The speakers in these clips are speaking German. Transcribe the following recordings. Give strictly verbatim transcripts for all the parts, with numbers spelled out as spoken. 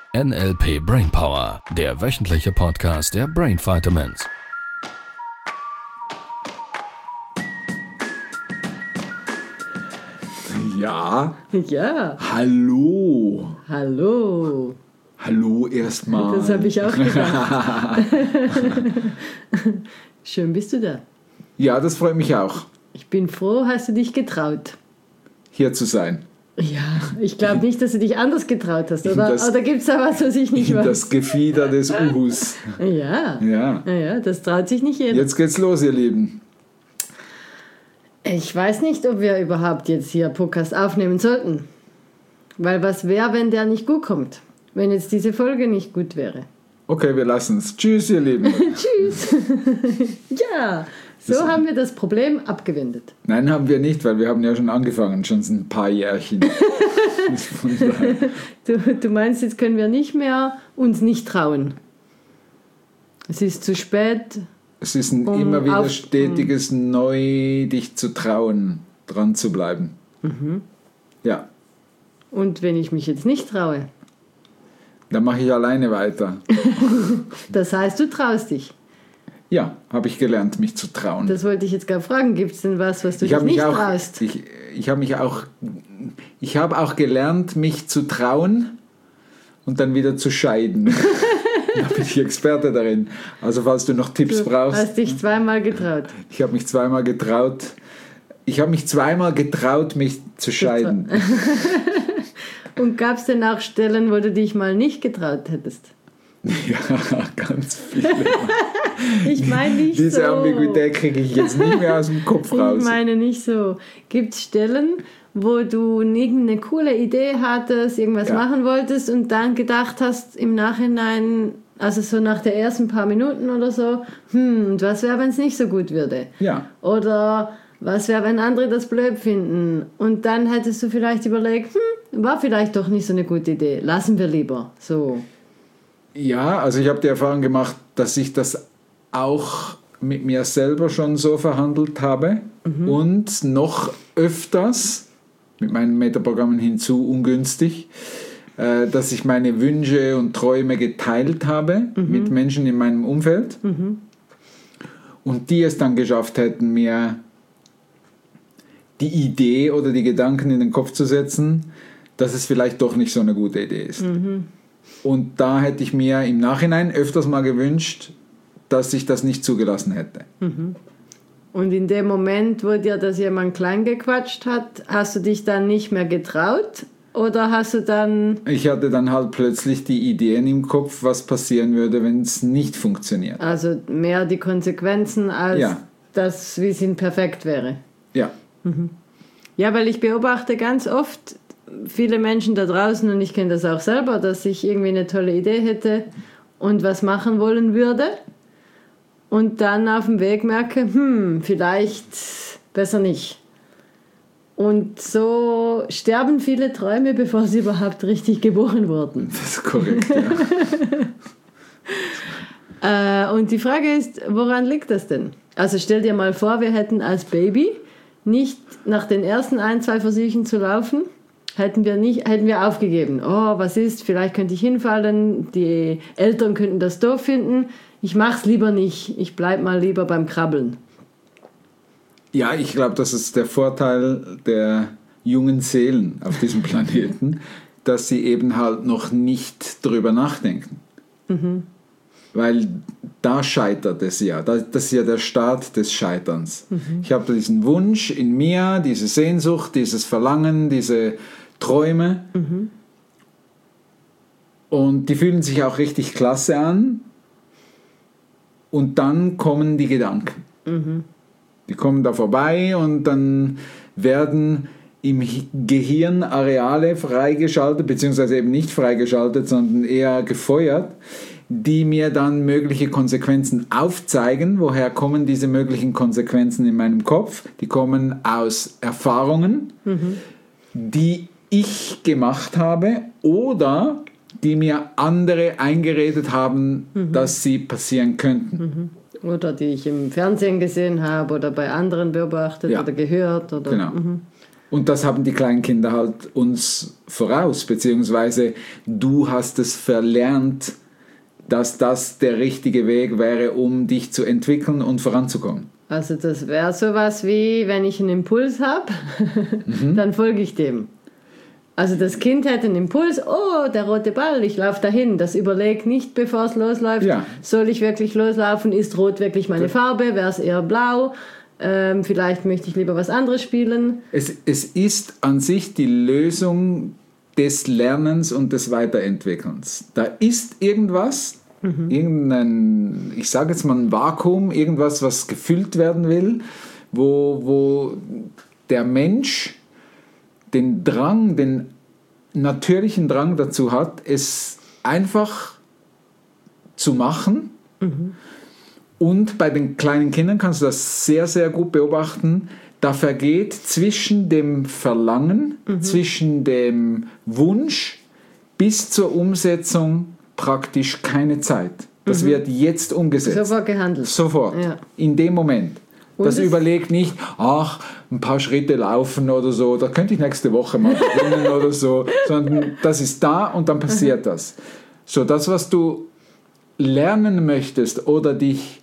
N L P Brainpower, der wöchentliche Podcast der Brain Vitamins. Ja. Ja. Hallo. Hallo. Hallo erstmal. Das habe ich auch gedacht. Schön bist du da. Ja, das freut mich auch, Ich bin froh, hast du dich getraut. hier zu sein. Ja, ich glaube nicht, dass du dich anders getraut hast, oder? Das- Oder gibt es da was, was ich nicht In weiß? das Gefieder des Uhus. Ja. Ja. Ja, ja, das traut sich nicht jeder. Jetzt geht's los, ihr Lieben. Ich weiß nicht, ob wir überhaupt jetzt hier Podcast aufnehmen sollten. Weil was wäre, wenn der nicht gut kommt? Wenn jetzt diese Folge nicht gut wäre. Okay, wir lassen's. Tschüss, ihr Lieben. Tschüss. Ja, so Das- haben wir das Problem abgewendet. Nein, haben wir nicht, weil wir haben ja schon angefangen, schon ein paar Jährchen. Von daher. Du, du meinst, jetzt können wir nicht mehr uns nicht trauen. Es ist zu spät. Es ist ein Um immer wieder auf- stetiges Neu, dich zu trauen, dran zu bleiben. Mhm. Ja, Und wenn ich mich jetzt nicht traue, dann mache ich alleine weiter. das heißt, du traust dich. Ja, habe ich gelernt, mich zu trauen. Das wollte ich jetzt gerade fragen. Gibt es denn was, was du ich dich habe mich nicht auch, traust? ich, ich habe mich auch, ich habe auch gelernt, mich zu trauen und dann wieder zu scheiden. Da bin ich Experte darin. Also falls du noch Tipps Du brauchst. hast dich zweimal getraut. Ich habe mich zweimal getraut. Ich habe mich zweimal getraut, mich zu scheiden. Und gab es denn auch Stellen, wo du dich mal nicht getraut hättest? Ja, ganz viele. Ich meine nicht Diese so. Ambiguität kriege ich jetzt nicht mehr aus dem Kopf raus. Ich meine nicht so. Gibt es Stellen, wo du irgendeine coole Idee hattest, irgendwas Ja. machen wolltest und dann gedacht hast im Nachhinein, also so nach der ersten paar Minuten oder so, hm, und was wäre, wenn es nicht so gut würde? Ja. Oder was wäre, wenn andere das blöd finden? Und dann hättest du vielleicht überlegt, hm, war vielleicht doch nicht so eine gute Idee. Lassen wir lieber. So. Ja, also ich habe die Erfahrung gemacht, dass ich das auch mit mir selber schon so verhandelt habe und noch öfters mit meinen Metaprogrammen hinzu ungünstig, äh, dass ich meine Wünsche und Träume geteilt habe mit Menschen in meinem Umfeld und die es dann geschafft hätten, mir die Idee oder die Gedanken in den Kopf zu setzen, dass es vielleicht doch nicht so eine gute Idee ist. Und da hätte ich mir im Nachhinein öfters mal gewünscht, dass ich das nicht zugelassen hätte. Und in dem Moment, wo dir das jemand klein gequatscht hat, hast du dich dann nicht mehr getraut? Oder hast du dann, Ich hatte dann halt plötzlich die Ideen im Kopf, was passieren würde, wenn es nicht funktioniert. also mehr die Konsequenzen, als Ja. das, wie es ihnen perfekt wäre? Ja, Ja, weil ich beobachte ganz oft viele Menschen da draußen, und ich kenne das auch selber, dass ich irgendwie eine tolle Idee hätte und was machen wollen würde und dann auf dem Weg merke, hm, vielleicht besser nicht. Und so sterben viele Träume, bevor sie überhaupt richtig geboren wurden. das ist korrekt. Ja. Äh, und die Frage ist, woran liegt das denn? Also stell dir mal vor, wir hätten als Baby nicht nach den ersten ein, zwei Versuchen zu laufen, hätten wir, nicht, hätten wir aufgegeben. Oh, was ist, vielleicht könnte ich hinfallen, die Eltern könnten das doof finden, ich mach's lieber nicht, ich bleib mal lieber beim Krabbeln. Ja, ich glaube, das ist der Vorteil der jungen Seelen auf diesem Planeten, dass sie eben halt noch nicht drüber nachdenken. Weil da scheitert es ja. Das ist ja der Start des Scheiterns. Ich habe diesen Wunsch in mir, diese Sehnsucht, dieses Verlangen, diese Träume. Und die fühlen sich auch richtig klasse an. Und dann kommen die Gedanken. Die kommen da vorbei und dann werden im Gehirn Areale freigeschaltet, beziehungsweise eben nicht freigeschaltet, sondern eher gefeuert, die mir dann mögliche Konsequenzen aufzeigen. Woher kommen diese möglichen Konsequenzen in meinem Kopf? Die kommen aus Erfahrungen, mhm. die ich gemacht habe oder die mir andere eingeredet haben, mhm. dass sie passieren könnten. Mhm. Oder die ich im Fernsehen gesehen habe oder bei anderen beobachtet ja. oder gehört. Oder, genau. mhm. Und das haben die kleinen Kinder halt uns voraus, beziehungsweise du hast es verlernt, dass das der richtige Weg wäre, um dich zu entwickeln und voranzukommen. Also das wäre sowas wie, wenn ich einen Impuls habe, mhm. dann folge ich dem. Also das Kind hätte einen Impuls, oh, der rote Ball, ich laufe dahin. Das überlegt nicht, bevor es losläuft, ja. soll ich wirklich loslaufen, ist rot wirklich meine Farbe, wäre es eher blau, ähm, vielleicht möchte ich lieber was anderes spielen. Es, es ist an sich die Lösung des Lernens und des Weiterentwickelns. Da ist irgendwas, mhm. irgendein, ich sage jetzt mal ein Vakuum, irgendwas, was gefüllt werden will, wo, wo der Mensch den Drang, den natürlichen Drang dazu hat, es einfach zu machen. Mhm. Und bei den kleinen Kindern kannst du das sehr, sehr gut beobachten. Da vergeht zwischen dem Verlangen, mhm. zwischen dem Wunsch bis zur Umsetzung praktisch keine Zeit. Das mhm. wird jetzt umgesetzt. Sofort gehandelt. Sofort, ja. In dem Moment. Das überlegt nicht, ach, ein paar Schritte laufen oder so, da könnte ich nächste Woche mal beginnen oder so, sondern das ist da und dann passiert mhm. das. So, das, was du lernen möchtest oder dich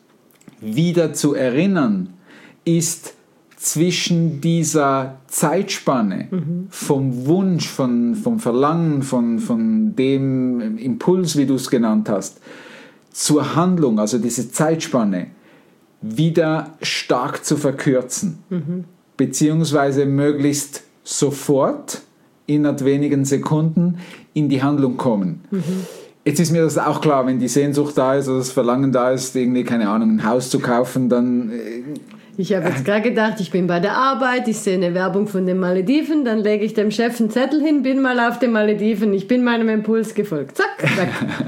wieder zu erinnern, ist zwischen dieser Zeitspanne mhm. vom Wunsch, von, vom Verlangen, von, von dem Impuls, wie du es genannt hast, zur Handlung, also diese Zeitspanne, wieder stark zu verkürzen, mhm. beziehungsweise möglichst sofort, innerhalb wenigen Sekunden, in die Handlung kommen. Mhm. Jetzt ist mir das auch klar, wenn die Sehnsucht da ist oder das Verlangen da ist, irgendwie, keine Ahnung, ein Haus zu kaufen, dann... Äh, ich habe jetzt gerade gedacht, ich bin bei der Arbeit, ich sehe eine Werbung von den Malediven, dann lege ich dem Chef einen Zettel hin, bin mal auf den Malediven, ich bin meinem Impuls gefolgt. Zack, weg.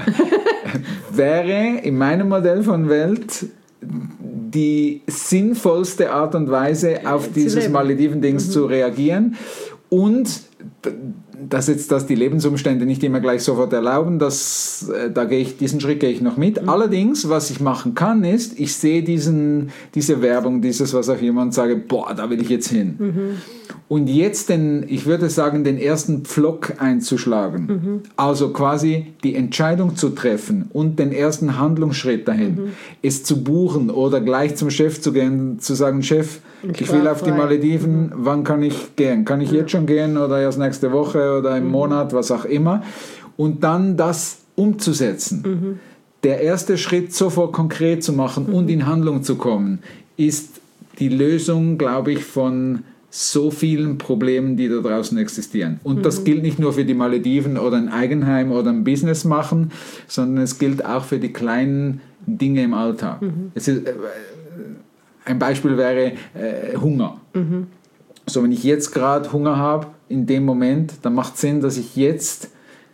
Wäre in meinem Modell von Welt die sinnvollste Art und Weise, auf dieses Malediven-Dings mhm. zu reagieren. Und dass jetzt das die Lebensumstände nicht immer gleich sofort erlauben, das, da gehe ich, diesen Schritt gehe ich noch mit. Mhm. Allerdings, was ich machen kann, ist, ich sehe diesen, diese Werbung, dieses, was auch jemand sagt, boah, da will ich jetzt hin. Mhm. Und jetzt den, ich würde sagen, den ersten Pflock einzuschlagen. Mhm. Also quasi die Entscheidung zu treffen und den ersten Handlungsschritt dahin. Mhm. Es zu buchen oder gleich zum Chef zu gehen, zu sagen, Chef, ich, ich will auf die Malediven, mhm. wann kann ich gehen? Kann ich mhm. jetzt schon gehen oder erst nächste Woche oder im mhm. Monat, was auch immer. Und dann das umzusetzen. Mhm. Der erste Schritt sofort konkret zu machen mhm. und in Handlung zu kommen, ist die Lösung, glaube ich, von so vielen Problemen, die da draußen existieren. Und mhm. das gilt nicht nur für die Malediven oder ein Eigenheim oder ein Business machen, sondern es gilt auch für die kleinen Dinge im Alltag. Mhm. Es ist, äh, ein Beispiel wäre äh, Hunger. Mhm. So, wenn ich jetzt gerade Hunger habe, in dem Moment, dann macht es Sinn, dass ich jetzt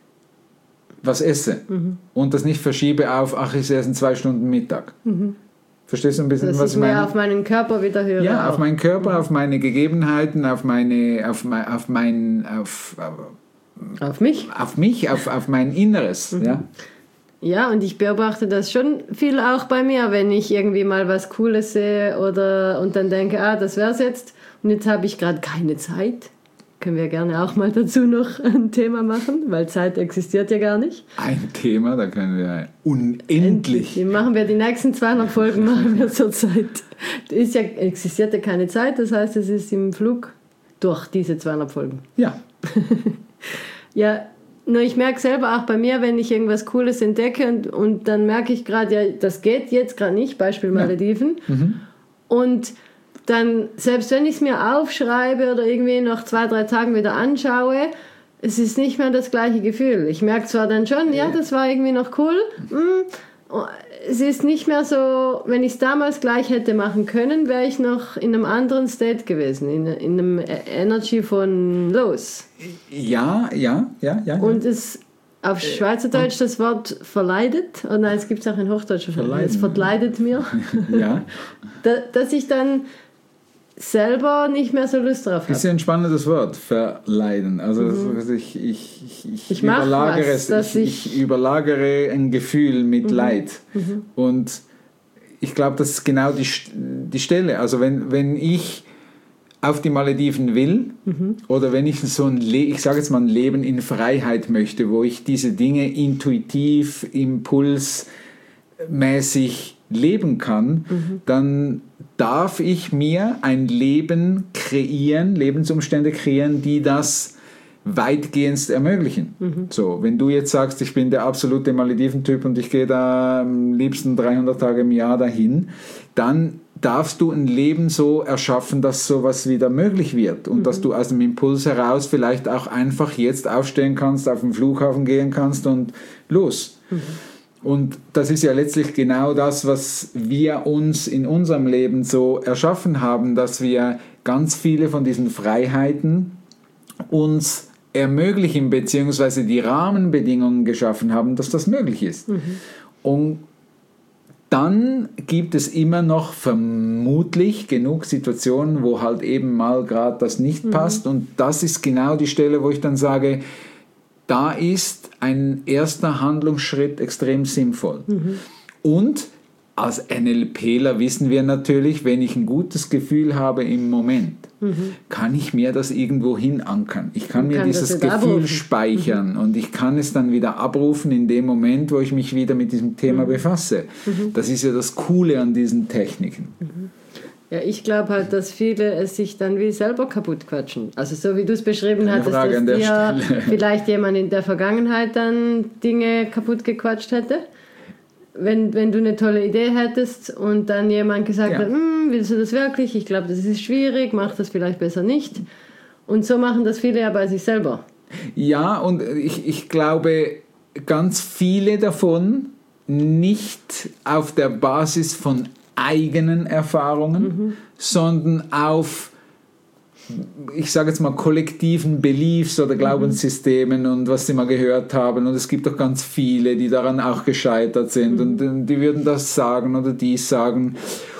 was esse mhm. und das nicht verschiebe auf, ach, ich esse in zwei Stunden Mittag. Mhm. Verstehst du ein bisschen, dass was ich meine? Dass ich mehr auf meinen Körper wieder höre. Ja, auch. auf meinen Körper, mhm. auf meine Gegebenheiten, auf meine, auf mein, auf mein, auf, auf mich, auf mich, auf, auf mein Inneres. Mhm. Ja. Ja, und ich beobachte das schon viel auch bei mir, wenn ich irgendwie mal was Cooles sehe oder und dann denke, ah, das wär's jetzt und jetzt habe ich gerade keine Zeit. Können wir gerne auch mal dazu noch ein Thema machen, weil Zeit existiert ja gar nicht. Ein Thema, da können wir unendlich. Die machen wir die nächsten zweihundert Folgen machen wir zur Zeit. Ist ja, existiert ja keine Zeit, das heißt, es ist im Flug durch diese zweihundert Folgen. Ja. Ja, nur ich merke selber auch bei mir, wenn ich irgendwas Cooles entdecke und, und dann merke ich gerade, ja, das geht jetzt gerade nicht, Beispiel Malediven. Ja. Mhm. Und dann, selbst wenn ich es mir aufschreibe oder irgendwie nach zwei, drei Tagen wieder anschaue, es ist nicht mehr das gleiche Gefühl. Ich merke zwar dann schon, ja, das war irgendwie noch cool. Es ist nicht mehr so, wenn ich es damals gleich hätte machen können, wäre ich noch in einem anderen State gewesen, in, in einem Energy von los. Ja, ja, ja, ja. Und es auf Schweizerdeutsch das Wort verleidet, oh nein, es gibt es auch in Hochdeutsch, es verleidet mir, ja. dass ich dann selber nicht mehr so Lust drauf habe. Das ist ja ein spannendes Wort, verleiden. Also mhm. ich, ich, ich, ich, ich überlagere was, es, ich, ich überlagere ein Gefühl mit mhm. Leid. Mhm. Und ich glaube, das ist genau die, die Stelle. Also wenn, wenn ich auf die Malediven will mhm. oder wenn ich so ein, Le- ich sage jetzt mal ein Leben in Freiheit möchte, wo ich diese Dinge intuitiv, impulsmäßig leben kann, mhm. dann darf ich mir ein Leben kreieren, Lebensumstände kreieren, die das weitgehend ermöglichen. Mhm. So, wenn du jetzt sagst, ich bin der absolute Malediven-Typ und ich gehe da am liebsten dreihundert Tage im Jahr dahin, dann darfst du ein Leben so erschaffen, dass sowas wieder möglich wird und mhm. dass du aus dem Impuls heraus vielleicht auch einfach jetzt aufstehen kannst, auf den Flughafen gehen kannst und los. Mhm. Und das ist ja letztlich genau das, was wir uns in unserem Leben so erschaffen haben, dass wir ganz viele von diesen Freiheiten uns ermöglichen, beziehungsweise die Rahmenbedingungen geschaffen haben, dass das möglich ist. Mhm. Und dann gibt es immer noch vermutlich genug Situationen, wo halt eben mal gerade das nicht mhm. passt. Und das ist genau die Stelle, wo ich dann sage, da ist ein erster Handlungsschritt extrem sinnvoll. Mhm. Und als NLPler wissen wir natürlich, wenn ich ein gutes Gefühl habe im Moment, mhm. kann ich mir das irgendwo hinankern. Ich kann mir kann dieses Gefühl abrufen. speichern mhm. und ich kann es dann wieder abrufen in dem Moment, wo ich mich wieder mit diesem Thema mhm. befasse. Mhm. Das ist ja das Coole an diesen Techniken. Mhm. Ja, ich glaube halt, dass viele es sich dann wie selber kaputt quatschen. Also so wie du es beschrieben Eine hattest, Frage dass dir vielleicht jemand in der Vergangenheit dann Dinge kaputt gequatscht hätte. Wenn, wenn du eine tolle Idee hättest und dann jemand gesagt ja. hat, willst du das wirklich? Ich glaube, das ist schwierig, mach das vielleicht besser nicht. Und so machen das viele ja bei sich selber. Ja, und ich, ich glaube, ganz viele davon nicht auf der Basis von eigenen Erfahrungen, mhm. sondern auf, ich sage jetzt mal, kollektiven Beliefs oder Glaubenssystemen mhm. und was sie mal gehört haben. Und es gibt doch ganz viele, die daran auch gescheitert sind mhm. und die würden das sagen oder dies sagen.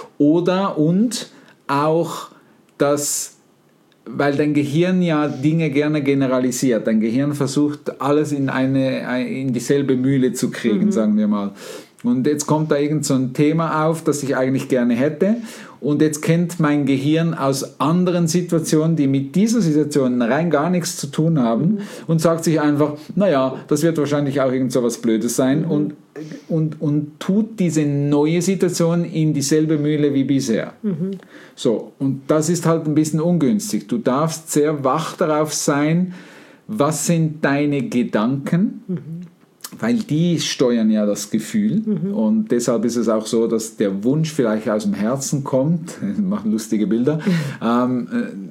Oder und auch das, weil dein Gehirn ja Dinge gerne generalisiert. Dein Gehirn versucht, alles in, eine, in dieselbe Mühle zu kriegen, mhm. sagen wir mal. Und jetzt kommt da irgend so ein Thema auf, das ich eigentlich gerne hätte. Und jetzt kennt mein Gehirn aus anderen Situationen, die mit dieser Situation rein gar nichts zu tun haben, mhm. und sagt sich einfach, naja, das wird wahrscheinlich auch irgend so was Blödes sein, mhm. und, und, und tut diese neue Situation in dieselbe Mühle wie bisher. Mhm. So, und das ist halt ein bisschen ungünstig. Du darfst sehr wach darauf sein, was sind deine Gedanken, mhm. weil die steuern ja das Gefühl, mhm. und deshalb ist es auch so, dass der Wunsch vielleicht aus dem Herzen kommt, machen lustige Bilder, ähm,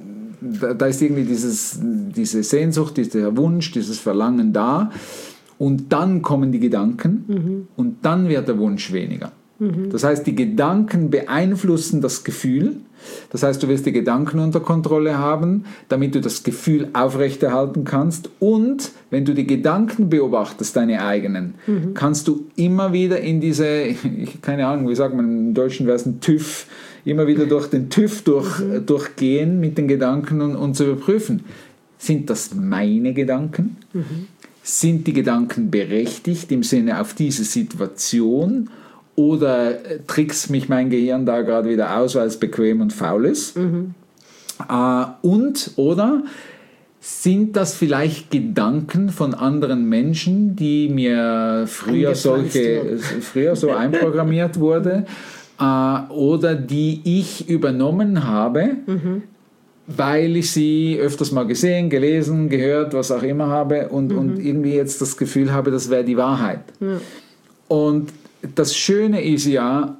da, da ist irgendwie dieses, diese Sehnsucht, dieser Wunsch, dieses Verlangen da, und dann kommen die Gedanken, mhm. und dann wird der Wunsch weniger. Mhm. Das heißt, die Gedanken beeinflussen das Gefühl. Das heißt, du wirst die Gedanken unter Kontrolle haben, damit du das Gefühl aufrechterhalten kannst. Und wenn du die Gedanken beobachtest, deine eigenen, mhm. kannst du immer wieder in diese, ich, keine Ahnung, wie sagt man im Deutschen, wäre es ein TÜV, immer wieder durch den TÜV durch, mhm. durchgehen mit den Gedanken und, und zu überprüfen. Sind das meine Gedanken? Mhm. Sind die Gedanken berechtigt im Sinne auf diese Situation? Oder trickst mich mein Gehirn da gerade wieder aus, weil es bequem und faul ist? Mhm. Äh, und, oder sind das vielleicht Gedanken von anderen Menschen, die mir früher, solche, früher so einprogrammiert wurde, äh, oder die ich übernommen habe, mhm. weil ich sie öfters mal gesehen, gelesen, gehört, was auch immer habe, und, mhm. und irgendwie jetzt das Gefühl habe, das wäre die Wahrheit. Ja. Und das Schöne ist ja,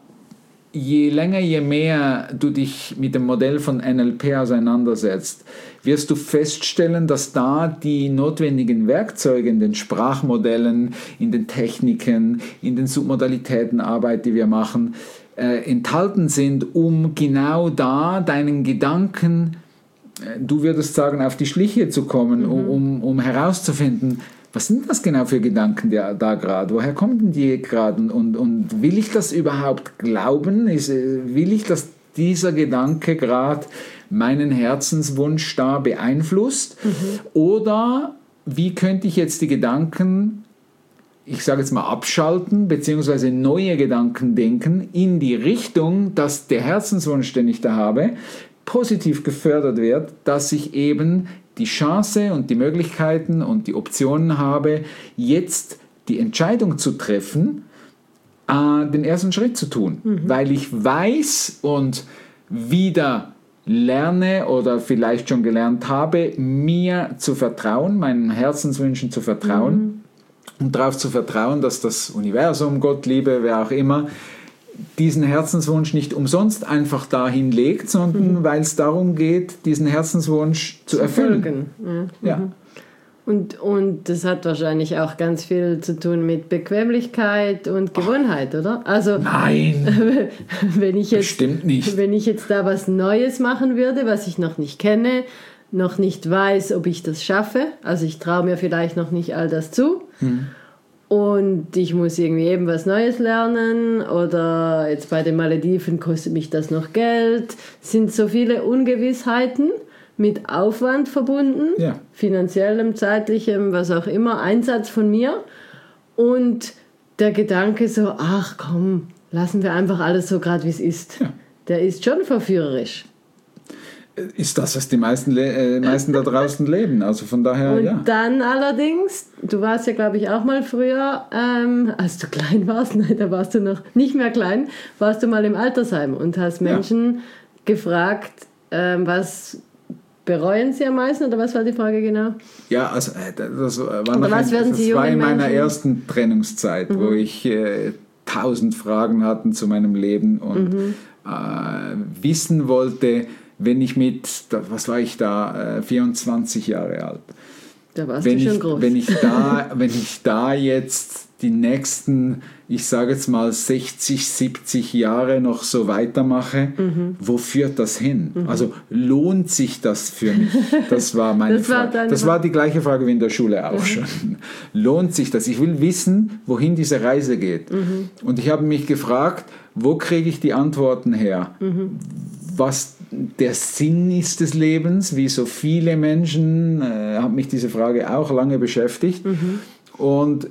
je länger, je mehr du dich mit dem Modell von N L P auseinandersetzt, wirst du feststellen, dass da die notwendigen Werkzeuge in den Sprachmodellen, in den Techniken, in den Submodalitätenarbeit, die wir machen, äh, enthalten sind, um genau da deinen Gedanken, äh, du würdest sagen, auf die Schliche zu kommen, mhm. um, um herauszufinden, was sind das genau für Gedanken da, da gerade? Woher kommen denn die gerade? Und, und will ich das überhaupt glauben? Ist, will ich, dass dieser Gedanke gerade meinen Herzenswunsch da beeinflusst? Mhm. Oder wie könnte ich jetzt die Gedanken, ich sage jetzt mal, abschalten, beziehungsweise neue Gedanken denken in die Richtung, dass der Herzenswunsch, den ich da habe, positiv gefördert wird, dass ich eben die Chance und die Möglichkeiten und die Optionen habe, jetzt die Entscheidung zu treffen, äh, den ersten Schritt zu tun. Mhm. Weil ich weiß und wieder lerne oder vielleicht schon gelernt habe, mir zu vertrauen, meinen Herzenswünschen zu vertrauen mhm. und darauf zu vertrauen, dass das Universum, Gott, Liebe, wer auch immer, diesen Herzenswunsch nicht umsonst einfach dahin legt, sondern mhm. weil es darum geht, diesen Herzenswunsch zu, zu erfüllen. Ja. Ja. Mhm. Und, und das hat wahrscheinlich auch ganz viel zu tun mit Bequemlichkeit und Gewohnheit, oder? Also, nein, wenn ich jetzt, bestimmt nicht. Wenn ich jetzt da was Neues machen würde, was ich noch nicht kenne, noch nicht weiß, ob ich das schaffe, also ich traue mir vielleicht noch nicht all das zu, hm. und ich muss irgendwie eben was Neues lernen oder jetzt bei den Malediven kostet mich das noch Geld, sind so viele Ungewissheiten, mit Aufwand verbunden, ja. finanziellem, zeitlichem, was auch immer, Einsatz von mir und der Gedanke so, ach komm, lassen wir einfach alles so gerade wie es ist. Ja. Der ist schon verführerisch. Ist das, was die meisten, äh, meisten da draußen leben, also von daher, und ja. Und dann allerdings, du warst ja glaube ich auch mal früher, ähm, als du klein warst, nein, da warst du noch nicht mehr klein, warst du mal im Altersheim und hast Menschen ja. gefragt, ähm, was bereuen sie am meisten, oder was war die Frage genau? Ja, also das war, noch was ein, das war in meiner Menschen? ersten Trennungszeit, mhm. wo ich äh, tausend Fragen hatte zu meinem Leben und mhm. äh, wissen wollte, wenn ich mit, was war ich da, äh, vierundzwanzig Jahre alt. Da warst wenn du schon ich, groß. Wenn ich, da, wenn ich da jetzt die nächsten, ich sage jetzt mal sechzig, siebzig Jahre noch so weitermache, mhm. wo führt das hin? Mhm. Also lohnt sich das für mich? Das war meine das Frage. War das war die gleiche Frage wie in der Schule auch mhm. schon. Lohnt sich das? Ich will wissen, wohin diese Reise geht. Mhm. Und ich habe mich gefragt, wo kriege ich die Antworten her? Mhm. Was der Sinn ist des Lebens, wie so viele Menschen, äh, hat mich diese Frage auch lange beschäftigt. Mhm. Und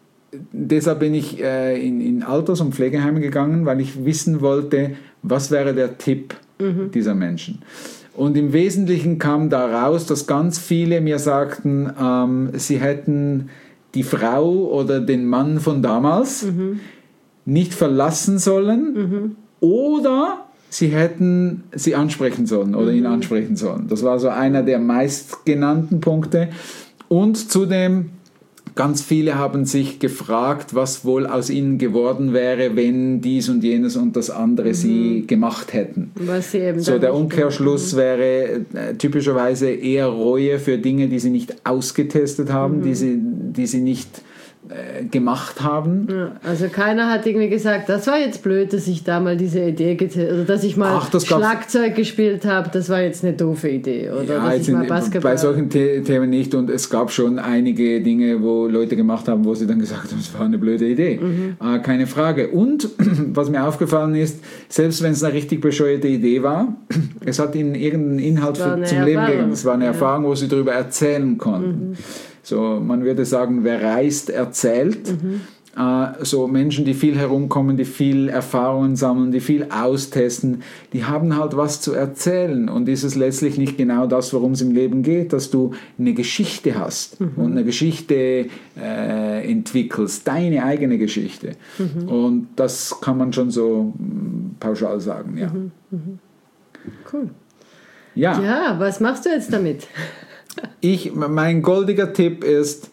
deshalb bin ich äh, in, in Alters- und Pflegeheime gegangen, weil ich wissen wollte, was wäre der Tipp mhm. dieser Menschen. Und im Wesentlichen kam da raus, dass ganz viele mir sagten, ähm, sie hätten die Frau oder den Mann von damals mhm. nicht verlassen sollen mhm. oder sie hätten sie ansprechen sollen oder mhm. ihn ansprechen sollen. Das war so einer der meistgenannten Punkte. Und zudem, ganz viele haben sich gefragt, was wohl aus ihnen geworden wäre, wenn dies und jenes und das andere mhm. sie gemacht hätten. Was sie eben so der Umkehrschluss mhm. wäre äh, typischerweise eher Reue für Dinge, die sie nicht ausgetestet haben, mhm. die sie, die sie nicht äh, gemacht haben. Ja, also keiner hat irgendwie gesagt, das war jetzt blöd, dass ich da mal diese Idee getestet oder dass ich mal Ach, Schlagzeug gespielt habe, das war jetzt eine doofe Idee. Oder ja, dass ich mal Basketball... Bei solchen The- Themen nicht, und es gab schon einige Dinge, wo Leute gemacht haben, wo sie dann gesagt haben, es war eine blöde Idee. Mhm. Äh, keine Frage. Und was mir aufgefallen ist, selbst wenn es eine richtig bescheuerte Idee war, es hat ihnen irgendeinen Inhalt für, zum Erfahrung. Leben gegeben. Es war eine ja. Erfahrung, wo sie darüber erzählen konnten. Mhm. So, man würde sagen, wer reist, erzählt. Mhm. Äh, so Menschen, die viel herumkommen, die viel Erfahrungen sammeln, die viel austesten, die haben halt was zu erzählen. Und ist es letztlich nicht genau das, worum es im Leben geht, dass du eine Geschichte hast mhm. und eine Geschichte äh, entwickelst, deine eigene Geschichte. Mhm. Und das kann man schon so mh, pauschal sagen, ja. Mhm. Mhm. Cool. Ja. Ja, was machst du jetzt damit? Ich, mein goldiger Tipp ist,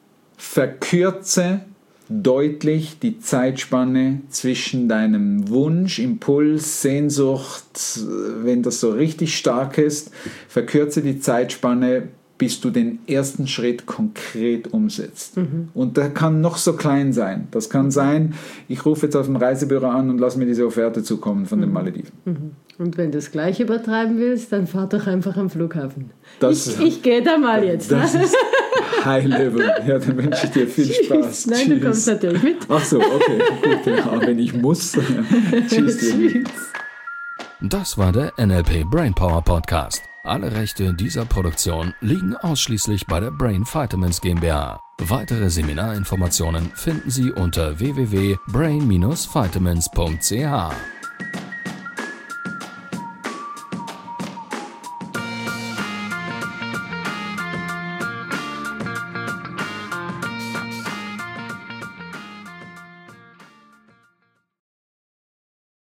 verkürze deutlich die Zeitspanne zwischen deinem Wunsch, Impuls, Sehnsucht, wenn das so richtig stark ist, verkürze die Zeitspanne, bis du den ersten Schritt konkret umsetzt. Mhm. Und der kann noch so klein sein. Das kann sein, ich rufe jetzt auf dem Reisebüro an und lass mir diese Offerte zukommen von mhm. den Malediven. Mhm. Und wenn du es gleich übertreiben willst, dann fahr doch einfach am Flughafen. Das, ich ich gehe da mal jetzt. Das ist High Level. Ja, dann wünsche ich dir viel Spaß. Nein, Tschüss. Du kommst natürlich mit. Ach so, okay. Gut, ja, wenn ich muss. Tschüss. Tschüss. Das war der N L P Brainpower Podcast. Alle Rechte dieser Produktion liegen ausschließlich bei der Brain Vitamins GmbH. Weitere Seminarinformationen finden Sie unter w w w punkt brain dash vitamins punkt c h.